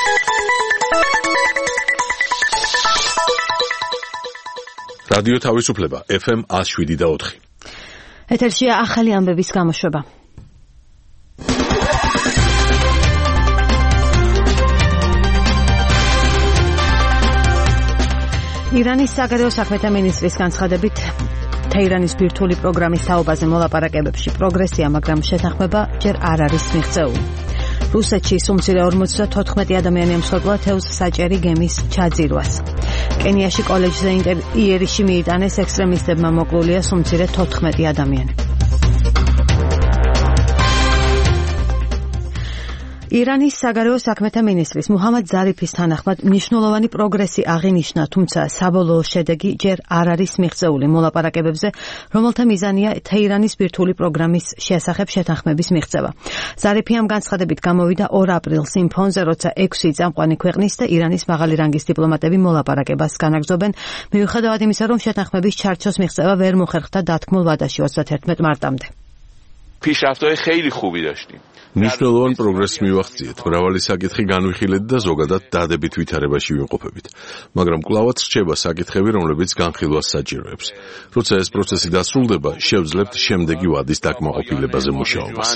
რადიო თავისუფლება FM 107.4. ეთერშია ახალი ამბების გამოშვება. ირანის საგარეო საქმეთა მინისტრის განცხადებით თეირანის ბირთვული პროგრამის თაობაზე მოლაპარაკებებში პროგრესია, მაგრამ შეთანხმება ჯერ არ არის მიღწეული. რუსეთში სუმცირე 54 ადამიანი ემსხვერპლა თევზ საჭერი გემის ჩაძირვას. კენიაში კოლეჯზე იერიში მიიტანეს ექსტრემისტებმა, მოკლულია სუმცირე 14 ადამიანი. ირანის საგარეო საქმეთა მინისტრის მუჰამად ზარიფის თანახმად მნიშვნელოვანი პროგრესი აღინიშნა, თუმცა საბოლოო შედეგი ჯერ არ არის მიღწეული მოლაპარაკებებზე, რომელთა მიზანია თეირანის ბირთვული პროგრამის შესახებ შეთანხმების მიღწევა. ზარიფი ამ განცხადებით გამოვიდა 2 აპრილს იმ ფონზე, როცა 6 წამყვანი ქვეყნის და ირანის მაღალი რანგის დიპლომატები მოლაპარაკებას განაგრძობენ, მიუხედავად იმისა, რომ შეთანხმების ჩარჩოს მიღწევა ვერ მოხერხდა დათქმულ ვადაში 31 მარტამდე. پیشرفت‌های خیلی خوبی داشتیم. მნიშვნელოვან პროგრესს მივახციეთ, მრავალი საკითხი განვიხილეთ და ზოგადად დადებით ვითარებაში ვიმყოფებით. მაგრამ კვლავაც რჩება საკითხები, რომლებიც განხილვას საჭიროებს. როცა ეს პროცესი დასრულდება, შევძლებთ შემდეგი ვადის დაკმაყოფილებაზე მუშაობას.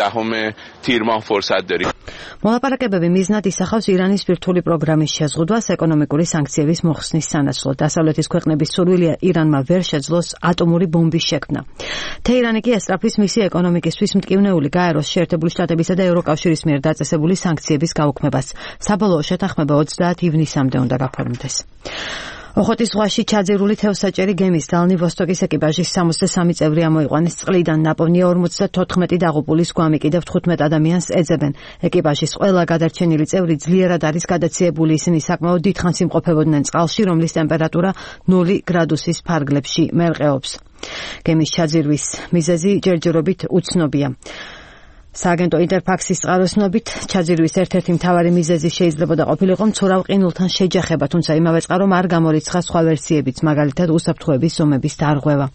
მოლაპარაკებები მიზნად ისახავს ირანის ბირთვული პროგრამის შეზღუდვას, ეკონომიკური სანქციების მოხსნის სანაცვლოდ. დასავლეთის ქვეყნების სურვილია ირანმა ვერ შეძლოს ატომური ბომბის შექმნა. თეირანი კი ესწრაფვის მისი ეკონომიკისთვის მტკივნეული გაეროს შეერთებული შტატებისა და ევროკავშირის მიერ დაწესებული სანქციების გაუქმებას. საბოლოო შეთანხმება 30 ივნისამდე უნდა გაფორმდეს. ოხოტის ზღვაში ჩაძირული თევზსაჭერი გემის დალნი-ვოსტოკის ეკიპაჟის 63 წევრი ამოიყვანეს წყლიდან. ნაპოვნია 54 დაღუპულის გვამი, კიდევ 15 ადამიანს ეძებენ. ეკიპაჟის ყველა გადარჩენილი წევრი ძლიერად არის გადაციებული, ისინი საკმაოდ დიდხანს იმყოფებოდნენ წყალში, რომლის ტემპერატურა 0 გრადუსის ფარგლებში მერყეობს. გემის ჩაძირვის მიზეზი ჯერჯერობით უცნობია. სააგენტო ინტერფაქსის წყაროსნობით ჩაძირვის ერთ-ერთი მთავარი მიზეზი შეიძლება ყოფილიყო მცურავ ყინულთან შეჯახება, თუმცა იმავე წყარო არ გამორიცხა სხვა ვერსიებიც, მაგალითად უსაფრთხოების ზომების დარღვევა.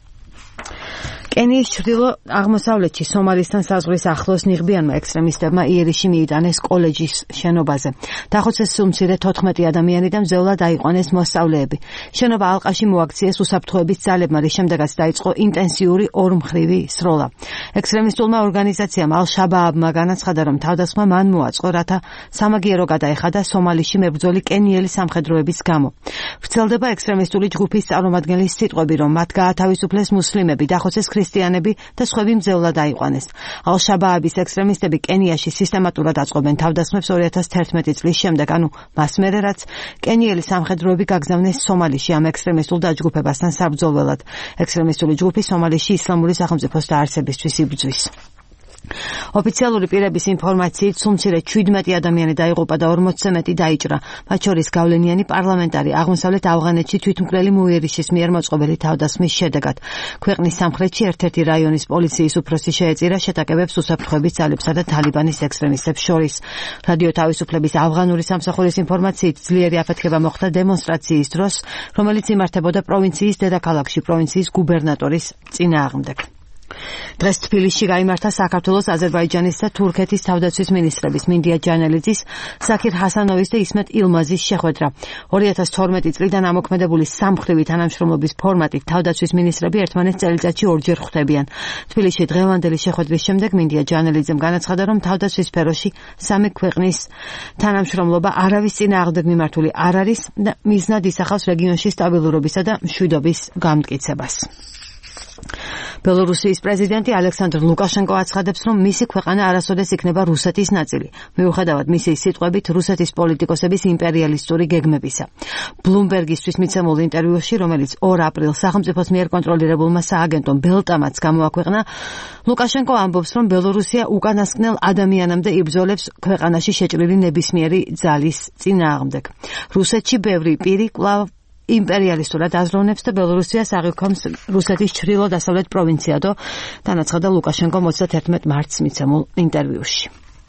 კენიის ჩრდილო-აღმოსავლეთში სომალისთან საზღვრის ახლოს ნიღბიანმა ექსტრემისტებმა იერიში მიიტანეს კოლეჯის შენობაზე. დახოცეს სუმცირე 14 ადამიანი და მძევლად აიყვანეს მოსწავლეები. შენობა ალყაში მოაქციეს უსაფრთხოების ძალებმა, რის შემდეგაც დაიწყო ინტენსიური ორმხრივი სროლა. ექსტრემისტულმა ორგანიზაციამ ალ-შაბააბმა განაცხადა, რომ თავდასხმა მან მოაწყო, რათა სამაგიერო გადაეხადა სომალიში მებრძოლი კენიელი სამხედროების გამო. ვრცელდება ექსტრემისტული ჯგუფის წარმომადგენლის სიტყვები, რომ მათ გაათავისუფლეს მუსლიმები, დახოცეს ქრისტიანები და სხვები მძევლად აიყვანეს. ალ-შაბააბის ექსტრემისტები კენიაში სისტემატურად აწყობენ თავდასხმებს 2011 წლის შემდეგ, ანუ მას მერე რაც კენიელი სამხედროები გაგზავნეს სომალიში ამ ექსტრემისტულ დაჯგუფებასთან საბრძოლველად. ექსტრემისტული ჯგუფი სომალიში ისლამური სახელმწიფოს დაარსებისთვის იბრძვის. ოფიციალური პირების ინფორმაციით სუმცირე 17 ადამიანი დაიღუპა და 40-ზე მეტი დაიჭრა, მათ შორის გავლენიანი პარლამენტარი აღმოსავლეთ ავღანეთში თვითმკვლელი მუიერიშის მიერ მოწყობილი თავდასხმის შედეგად. ქვეყნის სამხრეთში ერთ-ერთი რაიონის პოლიციის უფროსი შეეწირა შეტაკებებს უსაფრთხოების ძალებსა და თალიბანის ექსტრემისტებს შორის. რადიო თავისუფლების ავღანური სამსახურის ინფორმაციით ძლიერი აფეთქება მოხდა დემონსტრაციის დროს, რომელიც იმართებოდა პროვინციის დედაქალაქში პროვინციის გუბერნატორის წინააღმდეგ. დღეს თბილისში გაიმართა საქართველოს, აზერბაიჯანის და თურქეთის თავდაცვის მინისტრების მინდია ჯანელიძის, საკირ ჰასანოვის და ისმეტ ილმაზის შეხვედრა. 2012 წლიდან ამოქმედებული სამმხრივი თანამშრომლობის ფორმატით თავდაცვის მინისტრები ერთმანეთს წელიწადში 2 ჯერ ხვდებიან. თბილისში დღევანდელი შეხვედრის შემდეგ მინდია ჯანელიძემ განაცხადა, რომ თავდაცვის სფეროში სამი ქვეყნის თანამშრომლობა არავის წინააღმდეგ მიმართული არ არის და მიზნად ისახავს რეგიონში სტაბილურობისა და მშვიდობის გამტკიცებას. ბელორუსიის პრეზიდენტი ალექსანდრ ლუკაშენკო აცხადებს, რომ მისი ქვეყანა არასოდეს იქნება რუსეთის ნაწილი, მიუხედავად მისი სიტყვებით რუსეთის პოლიტიკოსების იმპერიალისტური გეგმებისა. ბლუმბერგისთვის მიცემულ ინტერვიუში, რომელიც 2 აპრილს სახელმწიფოს მიერ კონტროლირებულმა სააგენტომ ბელტამაც გამოაქვეყნა, ლუკაშენკო ამბობს, რომ ბელორუსია უკანასკნელ ადამიანამდე იბრძოლებს ქვეყანაში შეჭრილი ნებისმიერი ძალის წინააღმდეგ. რუსეთში ბევრი პირი კვლავ იმპერიალისტურად აზროვნებს და ბელორუსიას აღიქვამს რუსეთის ჩრდილო-დასავლეთ პროვინციადო, განაცხადა ლუკაშენკომ 31 მარტს მიცემულ ინტერვიუში.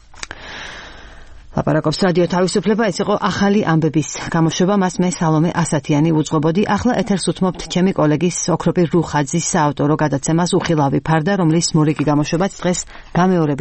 ლაპარაკობს რადიო თავისუფლება, ეს იყო ახალი ამბების გამოშვება, მას მე სალომე ასათიანი უძღვებოდი. ახლა ეთერს უთმობთ ჩემი კოლეგის ოქროპირ რუხაძის საავტორო გადაცემას უხილავი ფარდა, რომლის მორიგი გამოშვებაც დღეს გამეორება